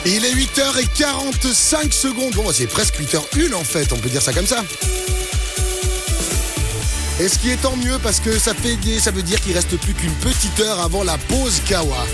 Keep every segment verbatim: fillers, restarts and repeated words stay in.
Et il est huit heures quarante-cinq secondes. Bon, c'est presque huit heures une en fait, on peut dire ça comme ça. Et ce qui est tant mieux parce que ça, fait, ça veut dire qu'il reste plus qu'une petite heure avant la pause Kawa.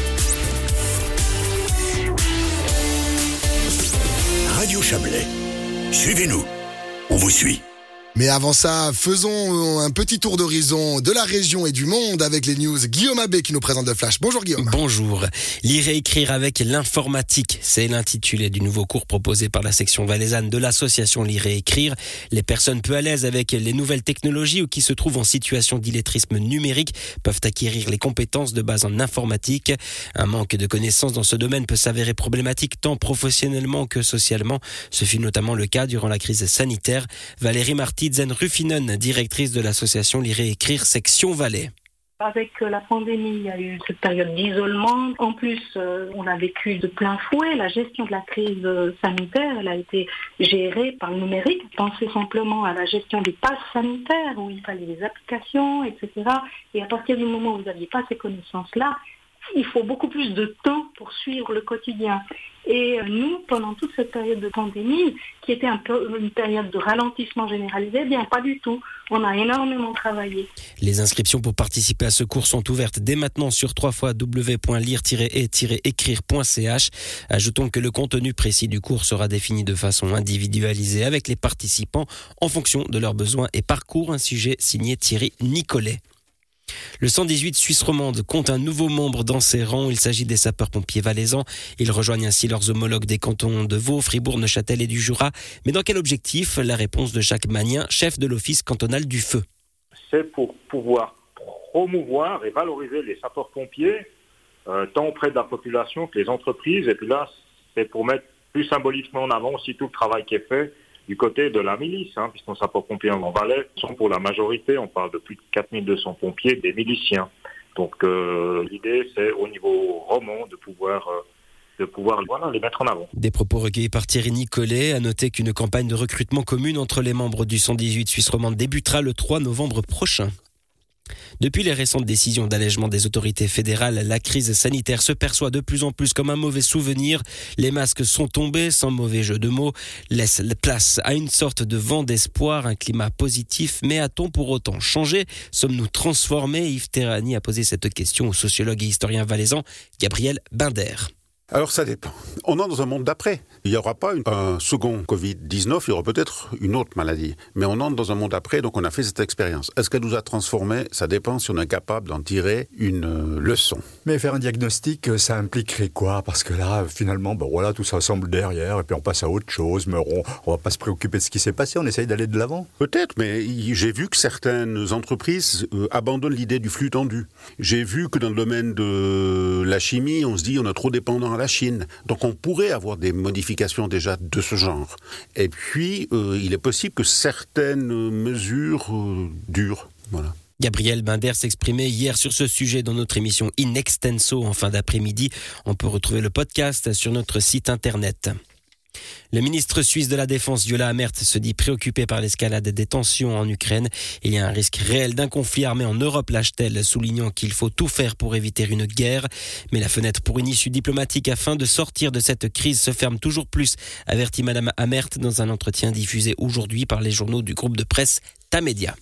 Radio Chablais. Suivez-nous. On vous suit. Mais avant ça, faisons un petit tour d'horizon de la région et du monde avec les news. Guillaume Abbé qui nous présente le Flash. Bonjour Guillaume. Bonjour. Lire et écrire avec l'informatique, c'est l'intitulé du nouveau cours proposé par la section valaisanne de l'association Lire et écrire. Les personnes peu à l'aise avec les nouvelles technologies ou qui se trouvent en situation d'illettrisme numérique peuvent acquérir les compétences de base en informatique. Un manque de connaissances dans ce domaine peut s'avérer problématique tant professionnellement que socialement. Ce fut notamment le cas durant la crise sanitaire. Valérie Martin Zen-Ruffinen, directrice de l'association Lire et écrire section Valais. Avec la pandémie, il y a eu cette période d'isolement. En plus, euh, on a vécu de plein fouet. La gestion de la crise sanitaire, elle a été gérée par le numérique. Pensez simplement à la gestion du pass sanitaire, où il fallait des applications, et cetera. Et à partir du moment où vous n'aviez pas ces connaissances-là, il faut beaucoup plus de temps pour suivre le quotidien. Et nous, pendant toute cette période de pandémie, qui était un peu une période de ralentissement généralisé, eh bien pas du tout. On a énormément travaillé. Les inscriptions pour participer à ce cours sont ouvertes dès maintenant sur w w w point lire et écrire point c h. Ajoutons que le contenu précis du cours sera défini de façon individualisée avec les participants en fonction de leurs besoins et parcours. Un sujet signé Thierry Nicolet. Le cent dix-huit Suisse romande compte un nouveau membre dans ses rangs. Il s'agit des sapeurs-pompiers valaisans. Ils rejoignent ainsi leurs homologues des cantons de Vaud, Fribourg, Neuchâtel et du Jura. Mais dans quel objectif ? La réponse de Jacques Magnin, chef de l'office cantonal du feu. C'est pour pouvoir promouvoir et valoriser les sapeurs-pompiers, euh, tant auprès de la population que les entreprises. Et puis là, c'est pour mettre plus symboliquement en avant aussi tout le travail qui est fait du côté de la milice, hein, puisqu'on sapeurs-pompiers en Valais sont pour la majorité, on parle de plus de quatre mille deux cents pompiers, des miliciens. Donc euh, l'idée, c'est au niveau roman de pouvoir, euh, de pouvoir voilà, les mettre en avant. Des propos recueillis par Thierry Nicolet. À noter qu'une campagne de recrutement commune entre les membres du cent dix-huit Suisse romande débutera le trois novembre prochain. Depuis les récentes décisions d'allègement des autorités fédérales, la crise sanitaire se perçoit de plus en plus comme un mauvais souvenir. Les masques sont tombés, sans mauvais jeu de mots, laissent place à une sorte de vent d'espoir, un climat positif. Mais a-t-on pour autant changé ? Sommes-nous transformés ? Yves Terrani a posé cette question au sociologue et historien valaisan Gabriel Binder. Alors ça dépend. On est dans un monde d'après. Il n'y aura pas une, un second covid dix-neuf, il y aura peut-être une autre maladie. Mais on entre dans un monde d'après, donc on a fait cette expérience. Est-ce qu'elle nous a transformés ? Ça dépend si on est capable d'en tirer une euh, leçon. Mais faire un diagnostic, ça impliquerait quoi ? Parce que là, finalement, ben voilà, tout ça semble derrière, et puis on passe à autre chose, mais on ne va pas se préoccuper de ce qui s'est passé, on essaye d'aller de l'avant. Peut-être, mais j'ai vu que certaines entreprises euh, abandonnent l'idée du flux tendu. J'ai vu que dans le domaine de la chimie, on se dit on est trop dépendant à la Chine. Donc on pourrait avoir des modifications déjà de ce genre. Et puis, euh, il est possible que certaines mesures euh, durent. Voilà. Gabriel Binder s'exprimait hier sur ce sujet dans notre émission In Extenso en fin d'après-midi. On peut retrouver le podcast sur notre site internet. Le ministre suisse de la Défense, Gyula Amert, se dit préoccupé par l'escalade des tensions en Ukraine. Il y a un risque réel d'un conflit armé en Europe, lâche-t-elle, soulignant qu'il faut tout faire pour éviter une guerre. Mais la fenêtre pour une issue diplomatique afin de sortir de cette crise se ferme toujours plus, avertit Madame Amert dans un entretien diffusé aujourd'hui par les journaux du groupe de presse Tamedia.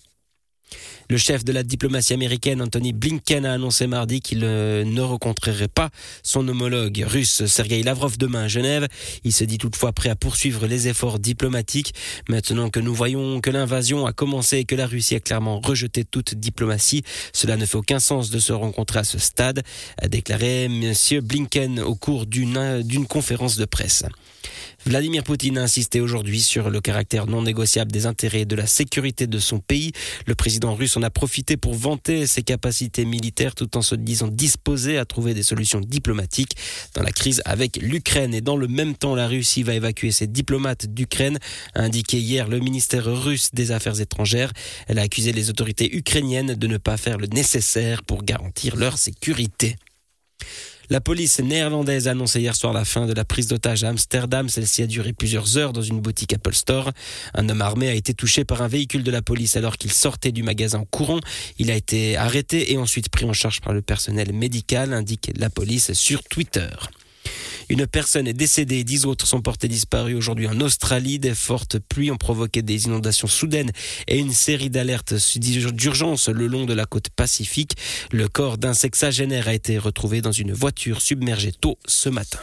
Le chef de la diplomatie américaine, Antony Blinken, a annoncé mardi qu'il euh, ne rencontrerait pas son homologue russe, Sergueï Lavrov, demain à Genève. Il se dit toutefois prêt à poursuivre les efforts diplomatiques. Maintenant que nous voyons que l'invasion a commencé et que la Russie a clairement rejeté toute diplomatie, cela ne fait aucun sens de se rencontrer à ce stade, a déclaré M. Blinken au cours d'une, d'une conférence de presse. Vladimir Poutine a insisté aujourd'hui sur le caractère non négociable des intérêts et de la sécurité de son pays. Le président russe en a profité pour vanter ses capacités militaires tout en se disant disposé à trouver des solutions diplomatiques dans la crise avec l'Ukraine. Et dans le même temps, la Russie va évacuer ses diplomates d'Ukraine, a indiqué hier le ministère russe des Affaires étrangères. Elle a accusé les autorités ukrainiennes de ne pas faire le nécessaire pour garantir leur sécurité. La police néerlandaise a annoncé hier soir la fin de la prise d'otage à Amsterdam. Celle-ci a duré plusieurs heures dans une boutique Apple Store. Un homme armé a été touché par un véhicule de la police alors qu'il sortait du magasin en courant. Il a été arrêté et ensuite pris en charge par le personnel médical, indique la police sur Twitter. Une personne est décédée et dix autres sont portés disparus aujourd'hui en Australie. Des fortes pluies ont provoqué des inondations soudaines et une série d'alertes d'urgence le long de la côte pacifique. Le corps d'un sexagénaire a été retrouvé dans une voiture submergée tôt ce matin.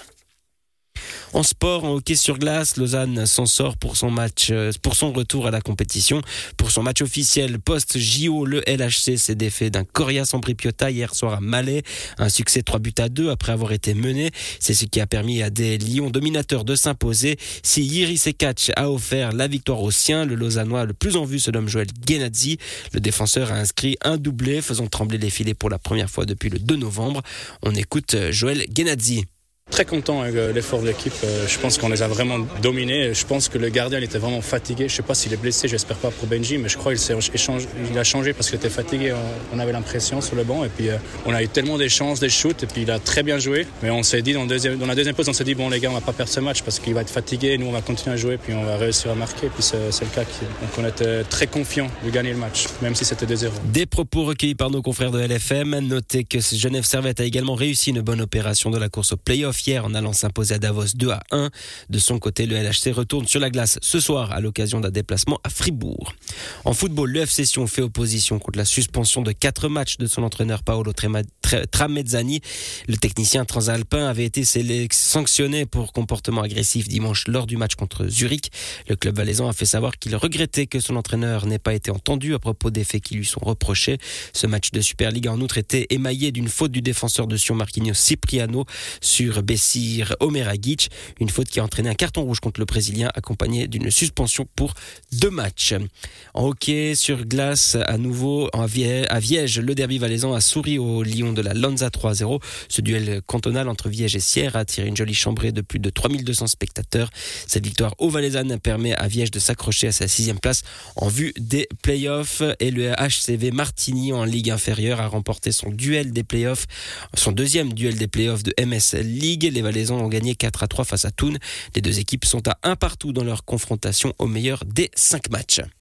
En sport, en hockey sur glace, Lausanne s'en sort pour son match, pour son retour à la compétition. Pour son match officiel post-J O, le L H C s'est défait d'un Coria Sambripiota hier soir à Malais. Un succès trois buts à deux après avoir été mené. C'est ce qui a permis à des Lions dominateurs de s'imposer. Si Yiri Sekac a offert la victoire aux siens, le Lausannois le plus en vue se nomme Joël Genadzi. Le défenseur a inscrit un doublé, faisant trembler les filets pour la première fois depuis le deux novembre. On écoute Joël Genadzi. Très content avec l'effort de l'équipe. Je pense qu'on les a vraiment dominés. Je pense que le gardien il était vraiment fatigué. Je ne sais pas s'il est blessé, j'espère pas pour Benji, mais je crois qu'il s'est échangé, il a changé parce qu'il était fatigué. On avait l'impression sur le banc. Et puis on a eu tellement des chances, des shoots, et puis il a très bien joué. Mais on s'est dit dans, le deuxième, dans la deuxième pause, on s'est dit bon les gars, on va pas perdre ce match parce qu'il va être fatigué. Nous on va continuer à jouer, puis on va réussir à marquer. Puis c'est, c'est le cas. Qui, donc on était très confiants de gagner le match, même si c'était deux zéro. Des propos recueillis par nos confrères de L F M. Notez que Genève Servette a également réussi une bonne opération de la course au play-off hier en allant s'imposer à Davos deux à un. De son côté, le L H C retourne sur la glace ce soir à l'occasion d'un déplacement à Fribourg. En football, le F C Sion fait opposition contre la suspension de quatre matchs de son entraîneur Paolo Tramezzani. Le technicien transalpin avait été sanctionné pour comportement agressif dimanche lors du match contre Zurich. Le club valaisan a fait savoir qu'il regrettait que son entraîneur n'ait pas été entendu à propos des faits qui lui sont reprochés. Ce match de Super League a en outre été émaillé d'une faute du défenseur de Sion Marquinhos Cipriano sur Bessir Omeragic, une faute qui a entraîné un carton rouge contre le Brésilien accompagné d'une suspension pour deux matchs. En hockey sur glace, à nouveau à Viège, le derby valaisan a souri aux Lions de la Lanza trois à zéro. Ce duel cantonal entre Viège et Sierre a attiré une jolie chambrée de plus de trois mille deux cents spectateurs. Cette victoire au Valaisanne permet à Viège de s'accrocher à sa sixième place en vue des playoffs, et le H C V Martigny en Ligue inférieure a remporté son duel des playoffs, son deuxième duel des playoffs de M S League. Les Valaisans ont gagné quatre à trois face à Thun. Les deux équipes sont à un partout dans leur confrontation au meilleur des cinq matchs.